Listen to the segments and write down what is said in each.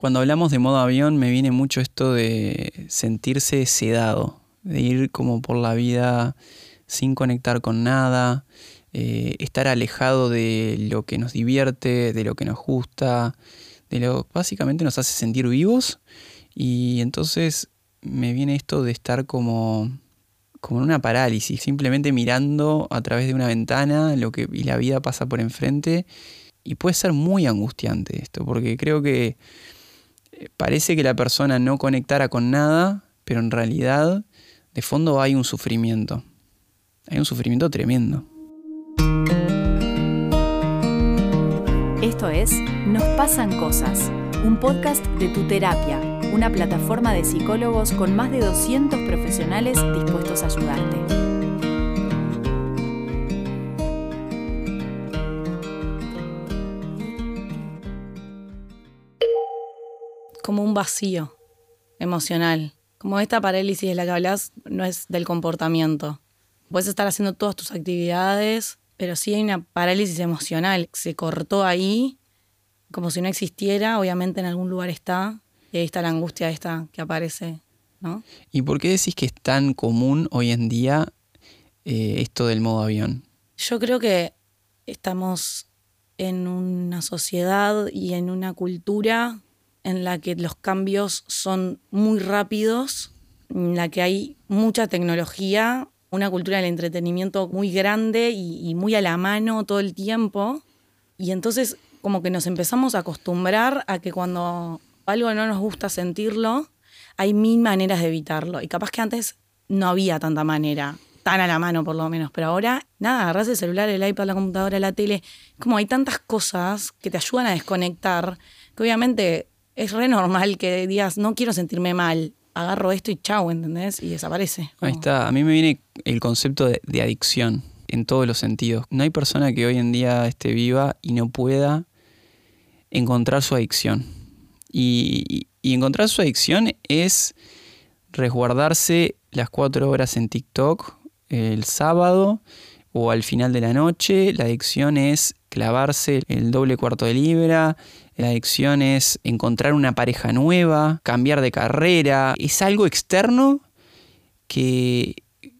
Cuando hablamos de modo avión me viene mucho esto de sentirse sedado, de ir como por la vida sin conectar con nada, estar alejado de lo que nos divierte, de lo que nos gusta, de lo que básicamente nos hace sentir vivos. Y entonces me viene esto de estar como en una parálisis, simplemente mirando a través de una ventana y la vida pasa por enfrente. Y puede ser muy angustiante esto, porque creo que parece que la persona no conectara con nada, pero en realidad de fondo hay un sufrimiento. Hay un sufrimiento tremendo. Esto es Nos pasan cosas, un podcast de Tu Terapia, una plataforma de psicólogos con más de 200 profesionales dispuestos a ayudarte. Como un vacío emocional. Como esta parálisis de la que hablas no es del comportamiento. Puedes estar haciendo todas tus actividades, pero sí hay una parálisis emocional. Se cortó ahí, como si no existiera. Obviamente en algún lugar está, y ahí está la angustia esta que aparece, ¿no? ¿Y por qué decís que es tan común hoy en día esto del modo avión? Yo creo que estamos en una sociedad y en una cultura en la que los cambios son muy rápidos, en la que hay mucha tecnología, una cultura del entretenimiento muy grande y muy a la mano todo el tiempo. Y entonces como que nos empezamos a acostumbrar a que cuando algo no nos gusta sentirlo, hay mil maneras de evitarlo. Y capaz que antes no había tanta manera, tan a la mano por lo menos. Pero ahora, nada, agarrás el celular, el iPad, la computadora, la tele. Como hay tantas cosas que te ayudan a desconectar, que obviamente es re normal que digas, no quiero sentirme mal, agarro esto y chau, ¿entendés? Y desaparece. Ahí está. A mí me viene el concepto de adicción en todos los sentidos. No hay persona que hoy en día esté viva y no pueda encontrar su adicción. Y encontrar su adicción es resguardarse las 4 horas en TikTok el sábado o al final de la noche. La adicción es clavarse el doble cuarto de libra. La adicción es encontrar una pareja nueva, cambiar de carrera. Es algo externo que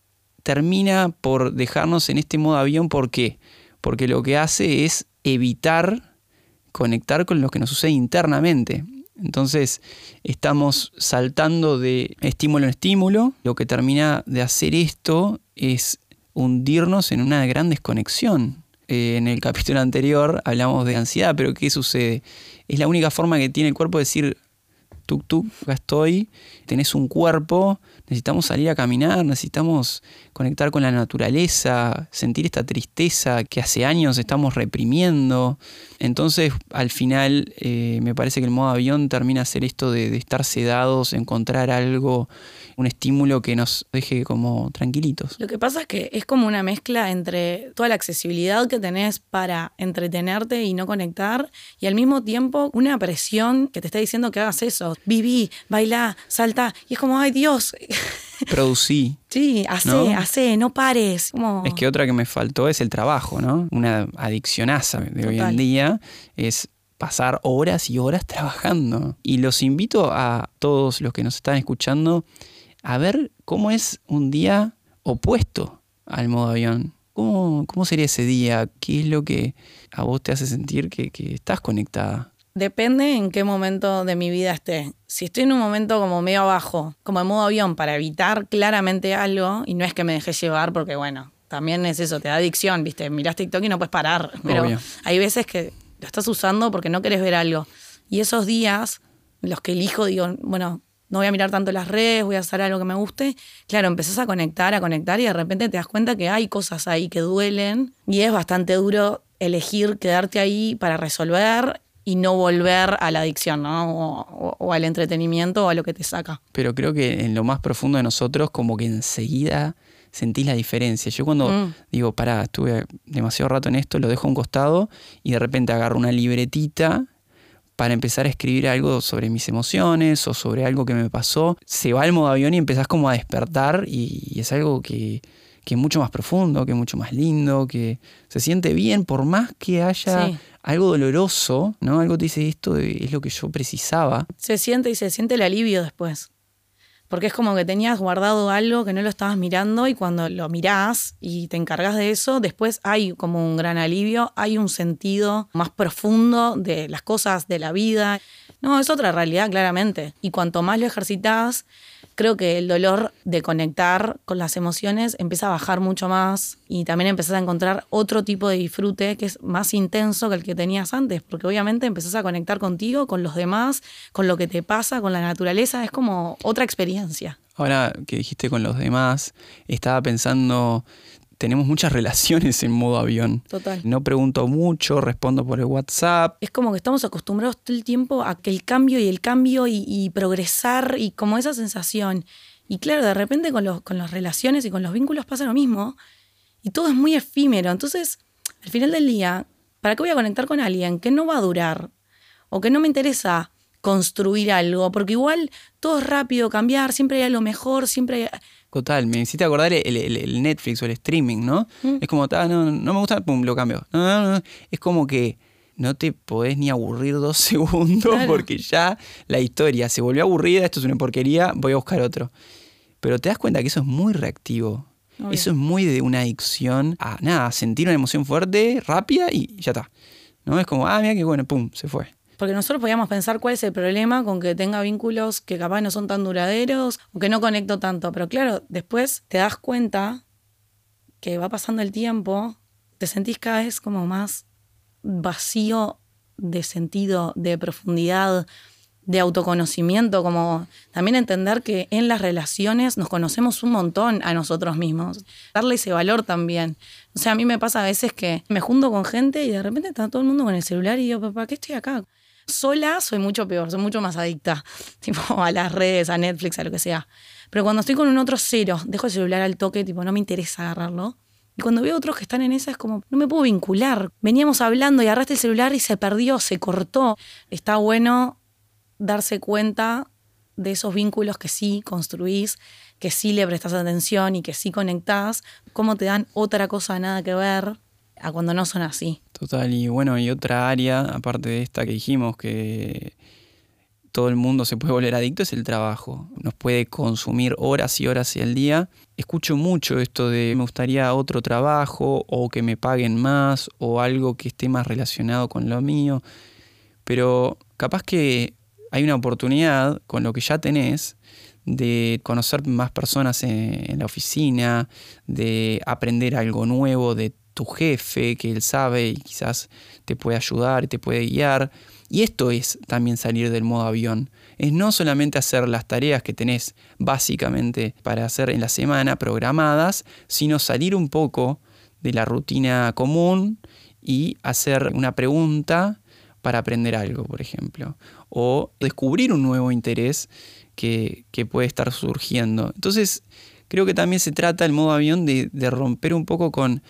termina por dejarnos en este modo avión. ¿Por qué? Porque lo que hace es evitar conectar con lo que nos sucede internamente. Entonces estamos saltando de estímulo en estímulo. Lo que termina de hacer esto es hundirnos en una gran desconexión. En el capítulo anterior hablamos de ansiedad, pero ¿qué sucede? Es la única forma que tiene el cuerpo de decir, tuk, acá estoy, tenés un cuerpo, necesitamos salir a caminar, necesitamos conectar con la naturaleza, sentir esta tristeza que hace años estamos reprimiendo. Entonces, al final, me parece que el modo avión termina a ser esto de estar sedados, encontrar algo, un estímulo que nos deje como tranquilitos. Lo que pasa es que es como una mezcla entre toda la accesibilidad que tenés para entretenerte y no conectar, y al mismo tiempo una presión que te está diciendo que hagas eso. Viví, bailá, saltá. Y es como, ay Dios. Producí. Sí, hacé, no pares. Como... Es que otra que me faltó es el trabajo, ¿no? Una adiccionaza de hoy en día es pasar horas y horas trabajando. Y los invito a todos los que nos están escuchando a ver cómo es un día opuesto al modo avión. ¿Cómo sería ese día? ¿Qué es lo que a vos te hace sentir que estás conectada? Depende en qué momento de mi vida esté. Si estoy en un momento como medio abajo, como en modo avión, para evitar claramente algo, y no es que me deje llevar porque, bueno, también es eso, te da adicción, ¿viste? Mirás TikTok y no puedes parar. Pero obvio, hay veces que lo estás usando porque no querés ver algo. Y esos días, los que elijo, digo, bueno, no voy a mirar tanto las redes, voy a hacer algo que me guste. Claro, empezás a conectar y de repente te das cuenta que hay cosas ahí que duelen y es bastante duro elegir quedarte ahí para resolver y no volver a la adicción, ¿no? O al entretenimiento o a lo que te saca. Pero creo que en lo más profundo de nosotros como que enseguida sentís la diferencia. Yo cuando digo, pará, estuve demasiado rato en esto, lo dejo a un costado y de repente agarro una libretita para empezar a escribir algo sobre mis emociones o sobre algo que me pasó. Se va el modo avión y empezás como a despertar y es algo que que es mucho más profundo, que es mucho más lindo, que se siente bien por más que haya algo doloroso, ¿no? Algo te dice, esto es lo que yo precisaba. Se siente el alivio después. Porque es como que tenías guardado algo que no lo estabas mirando y cuando lo mirás y te encargas de eso, después hay como un gran alivio, hay un sentido más profundo de las cosas, de la vida. No, es otra realidad, claramente. Y cuanto más lo ejercitás, creo que el dolor de conectar con las emociones empieza a bajar mucho más y también empezás a encontrar otro tipo de disfrute que es más intenso que el que tenías antes, porque obviamente empezás a conectar contigo, con los demás, con lo que te pasa, con la naturaleza, es como otra experiencia. Ahora que dijiste con los demás, estaba pensando, tenemos muchas relaciones en modo avión. Total. No pregunto mucho, respondo por el WhatsApp. Es como que estamos acostumbrados todo el tiempo a que el cambio y progresar y como esa sensación. Y claro, de repente con las relaciones y con los vínculos pasa lo mismo y todo es muy efímero. Entonces, al final del día, ¿para qué voy a conectar con alguien que no va a durar o que no me interesa construir algo? Porque igual todo es rápido, cambiar, siempre hay algo mejor, siempre hay... Total, me hiciste acordar el Netflix o el streaming, ¿no? Es como, no me gusta, pum, lo cambio. No. Es como que no te podés ni aburrir 2 segundos porque ya la historia se volvió aburrida, esto es una porquería, voy a buscar otro. Pero te das cuenta que eso es muy reactivo. Obvio. Eso es muy de una adicción a sentir una emoción fuerte, rápida y ya está. ¿No? Es como, mira qué bueno, pum, se fue. Porque nosotros podíamos pensar cuál es el problema con que tenga vínculos que capaz no son tan duraderos o que no conecto tanto. Pero claro, después te das cuenta que va pasando el tiempo, te sentís cada vez como más vacío de sentido, de profundidad, de autoconocimiento, como también entender que en las relaciones nos conocemos un montón a nosotros mismos. Darle ese valor también. O sea, a mí me pasa a veces que me junto con gente y de repente está todo el mundo con el celular y yo, ¿para qué estoy acá? Sola soy mucho peor, soy mucho más adicta tipo a las redes, a Netflix, a lo que sea. Pero cuando estoy con un otro cero, dejo el celular al toque, tipo no me interesa agarrarlo. Y cuando veo otros que están en esa es como, no me puedo vincular. Veníamos hablando y agarraste el celular y se perdió, se cortó. Está bueno darse cuenta de esos vínculos que sí construís, que sí le prestás atención y que sí conectás, cómo te dan otra cosa nada que ver a cuando no son así. Total, y bueno, y otra área, aparte de esta que dijimos, que todo el mundo se puede volver adicto, es el trabajo. Nos puede consumir horas y horas al día. Escucho mucho esto de me gustaría otro trabajo o que me paguen más o algo que esté más relacionado con lo mío, pero capaz que hay una oportunidad con lo que ya tenés de conocer más personas en la oficina, de aprender algo nuevo de tu jefe, que él sabe y quizás te puede ayudar, te puede guiar. Y esto es también salir del modo avión. Es no solamente hacer las tareas que tenés básicamente para hacer en la semana programadas, sino salir un poco de la rutina común y hacer una pregunta para aprender algo, por ejemplo. O descubrir un nuevo interés que puede estar surgiendo. Entonces, creo que también se trata el modo avión de romper un poco con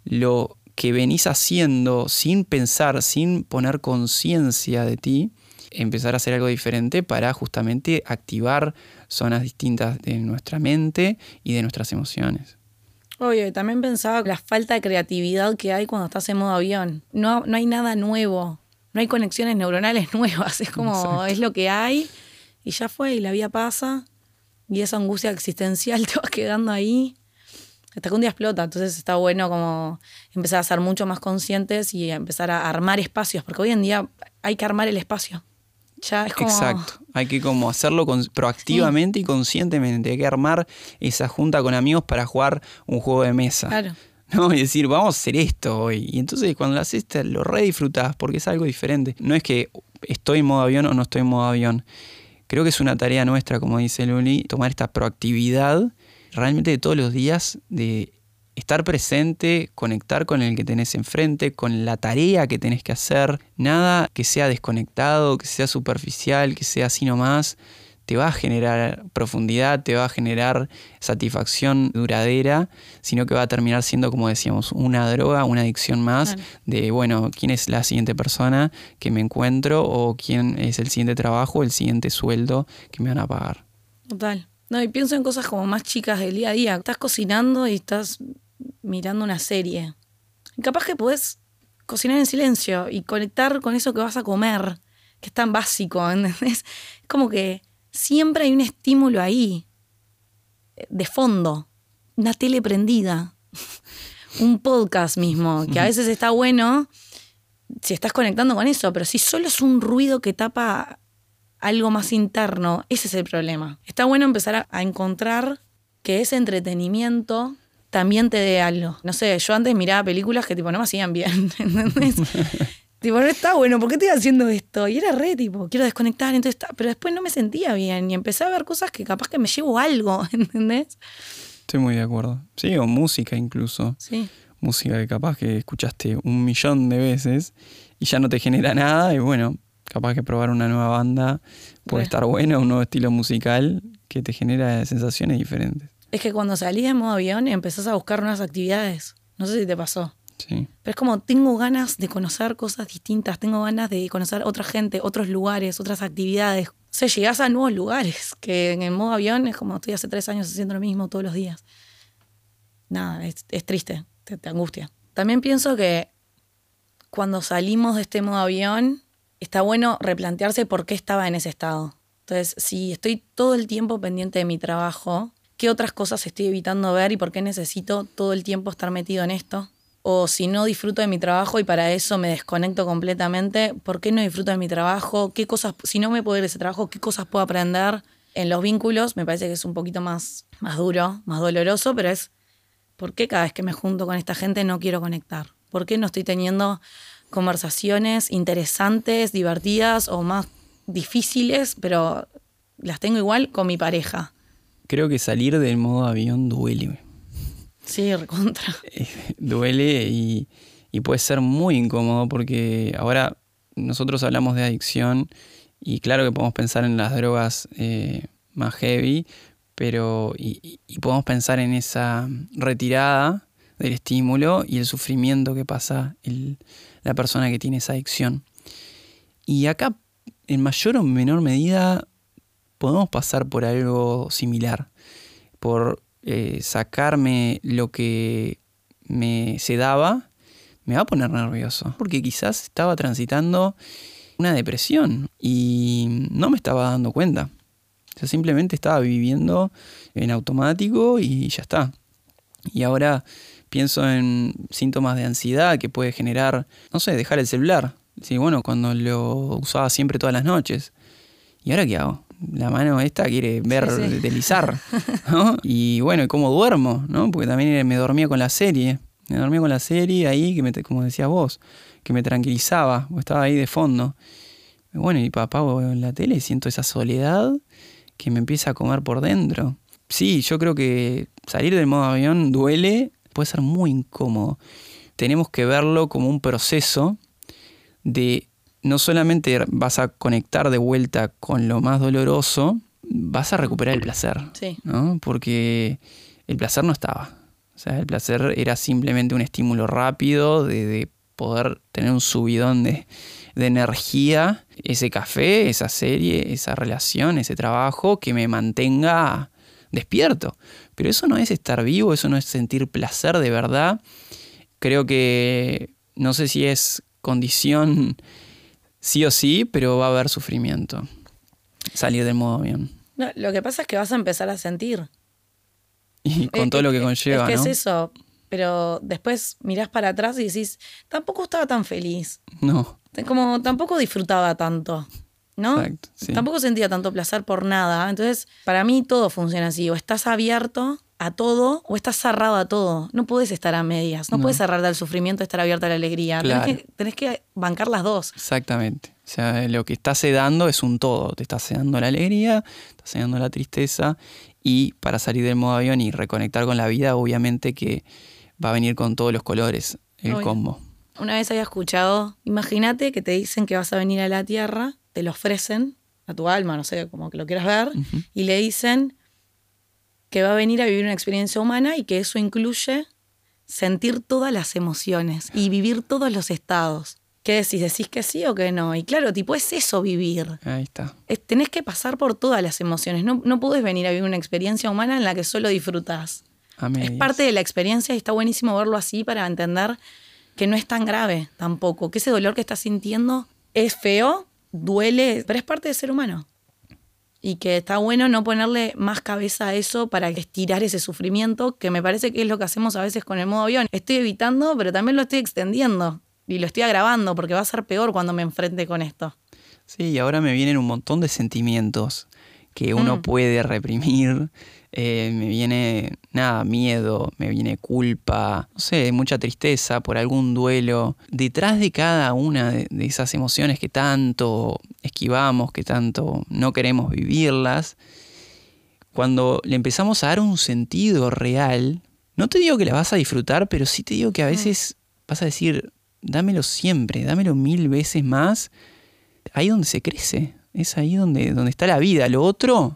lo que venís haciendo sin pensar, sin poner conciencia de ti, empezar a hacer algo diferente para justamente activar zonas distintas de nuestra mente y de nuestras emociones. Obvio, también pensaba la falta de creatividad que hay cuando estás en modo avión. No hay nada nuevo, no hay conexiones neuronales nuevas, es como, exacto, es lo que hay y ya fue, y la vida pasa y esa angustia existencial te va quedando ahí hasta que un día explota. Entonces está bueno como empezar a ser mucho más conscientes y a empezar a armar espacios, porque hoy en día hay que armar el espacio. Ya es como... Exacto, hay que como hacerlo proactivamente, sí, y conscientemente. Hay que armar esa junta con amigos para jugar un juego de mesa. Claro. ¿No? Y decir, vamos a hacer esto hoy. Y entonces cuando lo haces lo re disfrutás porque es algo diferente. No es que estoy en modo avión o no estoy en modo avión. Creo que es una tarea nuestra, como dice Luli, tomar esta proactividad realmente de todos los días, de estar presente, conectar con el que tenés enfrente, con la tarea que tenés que hacer. Nada que sea desconectado, que sea superficial, que sea así nomás. Te va a generar profundidad, te va a generar satisfacción duradera, sino que va a terminar siendo, como decíamos, una droga, una adicción más, claro, de, bueno, ¿quién es la siguiente persona que me encuentro? O ¿quién es el siguiente trabajo, el siguiente sueldo que me van a pagar? Total. No, y pienso en cosas como más chicas del día a día. Estás cocinando y estás mirando una serie. Y capaz que podés cocinar en silencio y conectar con eso que vas a comer, que es tan básico, ¿entendés? Es como que siempre hay un estímulo ahí, de fondo. Una tele prendida. Un podcast mismo, que a veces está bueno si estás conectando con eso, pero si solo es un ruido que tapa algo más interno, ese es el problema. Está bueno empezar a encontrar que ese entretenimiento también te dé algo. No sé, yo antes miraba películas que tipo no me hacían bien, ¿entendés? Tipo, no está bueno, ¿por qué estoy haciendo esto? Y era re, tipo, quiero desconectar, entonces pero después no me sentía bien y empecé a ver cosas que capaz que me llevo algo, ¿entendés? Estoy muy de acuerdo. Sí, o música incluso. Sí. Música que capaz que escuchaste 1.000.000 de veces y ya no te genera nada y bueno, capaz que probar una nueva banda puede estar buena, un nuevo estilo musical que te genera sensaciones diferentes. Es que cuando salís de modo avión empezás a buscar nuevas actividades. No sé si te pasó. Sí. Pero es como, tengo ganas de conocer cosas distintas, tengo ganas de conocer otra gente, otros lugares, otras actividades. O sea, llegás a nuevos lugares, que en el modo avión es como estoy hace 3 años haciendo lo mismo todos los días. Nada, es triste, te angustia. También pienso que cuando salimos de este modo avión, está bueno replantearse por qué estaba en ese estado. Entonces, si estoy todo el tiempo pendiente de mi trabajo, ¿qué otras cosas estoy evitando ver y por qué necesito todo el tiempo estar metido en esto? O si no disfruto de mi trabajo y para eso me desconecto completamente, ¿por qué no disfruto de mi trabajo? ¿Qué cosas, si no me puedo ir de ese trabajo, qué cosas puedo aprender? En los vínculos me parece que es un poquito más duro, más doloroso, pero es ¿por qué cada vez que me junto con esta gente no quiero conectar? ¿Por qué no estoy teniendo conversaciones interesantes, divertidas o más difíciles, pero las tengo igual con mi pareja? Creo que salir del modo avión duele. Sí, recontra. Duele y puede ser muy incómodo porque ahora nosotros hablamos de adicción y claro que podemos pensar en las drogas más heavy, pero y podemos pensar en esa retirada del estímulo y el sufrimiento que pasa la persona que tiene esa adicción. Y acá, en mayor o menor medida, podemos pasar por algo similar, por sacarme lo que me sedaba, me va a poner nervioso, porque quizás estaba transitando una depresión y no me estaba dando cuenta. O sea, simplemente estaba viviendo en automático y ya está. Y ahora pienso en síntomas de ansiedad que puede generar, no sé, dejar el celular. Sí, bueno, cuando lo usaba siempre todas las noches. ¿Y ahora qué hago? La mano esta quiere ver, sí. Deslizar, ¿no? Y bueno, ¿y cómo duermo? ¿No? Porque también me dormía con la serie. Me dormía con la serie ahí, como decías vos, que me tranquilizaba, estaba ahí de fondo. Bueno, y apago la tele y siento esa soledad que me empieza a comer por dentro. Sí, yo creo que salir del modo avión duele, puede ser muy incómodo. Tenemos que verlo como un proceso de no solamente vas a conectar de vuelta con lo más doloroso, vas a recuperar el placer, sí. ¿no? Porque el placer no estaba. O sea, el placer era simplemente un estímulo rápido de poder tener un subidón de energía, ese café, esa serie, esa relación, ese trabajo que me mantenga despierto. Pero eso no es estar vivo, eso no es sentir placer de verdad. Creo que no sé si es condición sí o sí, pero va a haber sufrimiento. Salir del modo avión. No, lo que pasa es que vas a empezar a sentir. Y con todo lo que conlleva, ¿no? Es que ¿no? es eso, pero después mirás para atrás y decís, tampoco estaba tan feliz. No. Como tampoco disfrutaba tanto, ¿no? Exacto, sí. Tampoco sentía tanto placer por nada. Entonces, para mí todo funciona así. O estás abierto a todo o estás cerrado a todo. No podés estar a medias. No podés cerrarte al sufrimiento y estar abierta a la alegría. Claro. Tenés que bancar las dos. Exactamente. O sea, lo que estás sedando es un todo. Te estás sedando la alegría, estás sedando la tristeza. Y para salir del modo avión y reconectar con la vida, obviamente que va a venir con todos los colores el combo. Una vez había escuchado, imagínate que te dicen que vas a venir a la Tierra, te lo ofrecen a tu alma, no sé, como que lo quieras ver, y le dicen que va a venir a vivir una experiencia humana y que eso incluye sentir todas las emociones y vivir todos los estados. ¿Qué decís? ¿Decís que sí o que no? Y claro, tipo, es eso vivir. Ahí está. Tenés que pasar por todas las emociones. No podés venir a vivir una experiencia humana en la que solo disfrutás. Es parte de la experiencia y está buenísimo verlo así para entender que no es tan grave tampoco. Que ese dolor que estás sintiendo es feo, duele, pero es parte de ser humano. Y que está bueno no ponerle más cabeza a eso para estirar ese sufrimiento, que me parece que es lo que hacemos a veces con el modo avión. Estoy evitando, pero también lo estoy extendiendo. Y lo estoy agravando porque va a ser peor cuando me enfrente con esto. Sí, y ahora me vienen un montón de sentimientos que uno puede reprimir. Me viene, miedo, me viene culpa, no sé, mucha tristeza por algún duelo. Detrás de cada una de esas emociones que tanto esquivamos, que tanto no queremos vivirlas, cuando le empezamos a dar un sentido real, no te digo que la vas a disfrutar, pero sí te digo que a veces vas a decir, dámelo siempre, dámelo 1000 veces más. Ahí donde se crece, es ahí donde está la vida. Lo otro,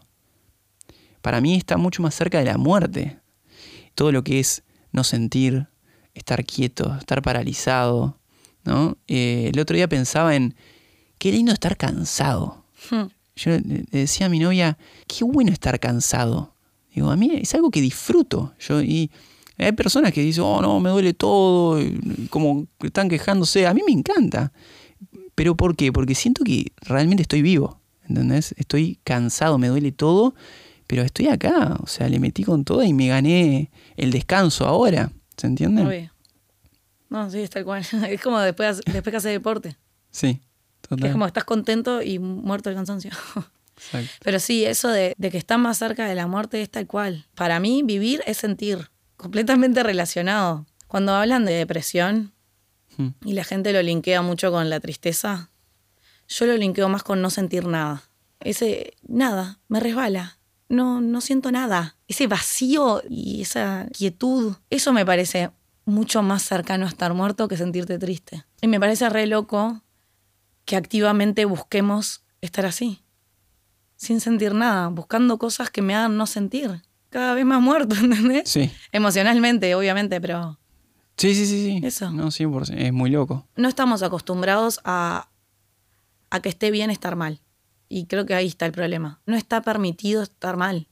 para mí, está mucho más cerca de la muerte. Todo lo que es no sentir, estar quieto, estar paralizado, ¿no? El otro día pensaba en qué lindo estar cansado. Yo le decía a mi novia, qué bueno estar cansado. Digo, a mí es algo que disfruto. Y hay personas que dicen, oh no, me duele todo, como están quejándose. A mí me encanta. ¿Pero por qué? Porque siento que realmente estoy vivo, ¿entendés? Estoy cansado, me duele todo, pero estoy acá. O sea, le metí con todo y me gané el descanso ahora. ¿Se entiende? Obvio. No, sí, es tal cual. Es como después que haces deporte. Sí, total. Es como estás contento y muerto de cansancio. Exacto. Pero sí, eso de que estás más cerca de la muerte es tal cual. Para mí, vivir es sentir. Completamente relacionado. Cuando hablan de depresión y la gente lo linkea mucho con la tristeza, yo lo linkeo más con no sentir nada. Ese nada, me resbala. No siento nada. Ese vacío y esa quietud, eso me parece mucho más cercano a estar muerto que sentirte triste. Y me parece re loco que activamente busquemos estar así, sin sentir nada, buscando cosas que me hagan no sentir. Cada vez más muerto, ¿entendés? Sí. Emocionalmente, obviamente, pero... Sí. Eso. No, 100%. Es muy loco. No estamos acostumbrados a que esté bien estar mal. Y creo que ahí está el problema. No está permitido estar mal.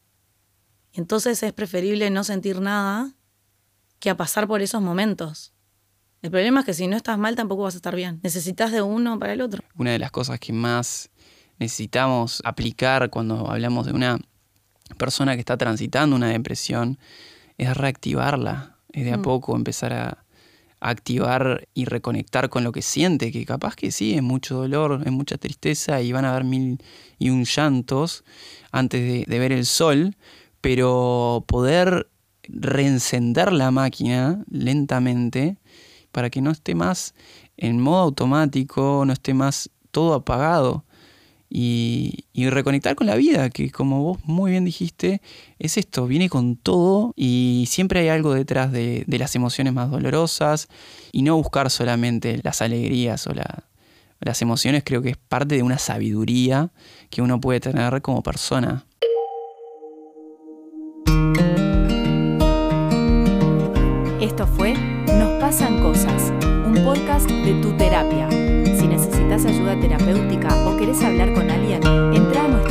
Y entonces es preferible no sentir nada que a pasar por esos momentos. El problema es que si no estás mal tampoco vas a estar bien. Necesitas de uno para el otro. Una de las cosas que más necesitamos aplicar cuando hablamos de una persona que está transitando una depresión es reactivarla. Es de a poco empezar a activar y reconectar con lo que siente, que capaz que sí, es mucho dolor, es mucha tristeza y van a haber 1001 llantos antes de ver el sol, pero poder reencender la máquina lentamente para que no esté más en modo automático, no esté más todo apagado y reconectar con la vida, que como vos muy bien dijiste, es esto, viene con todo y siempre hay algo detrás de las emociones más dolorosas y no buscar solamente las alegrías o las emociones. Creo que es parte de una sabiduría que uno puede tener como persona. Esto fue Nos Pasan Cosas, un podcast de Tu Terapia. Si necesitas ayuda terapéutica o querés hablar con alguien, entra a nuestra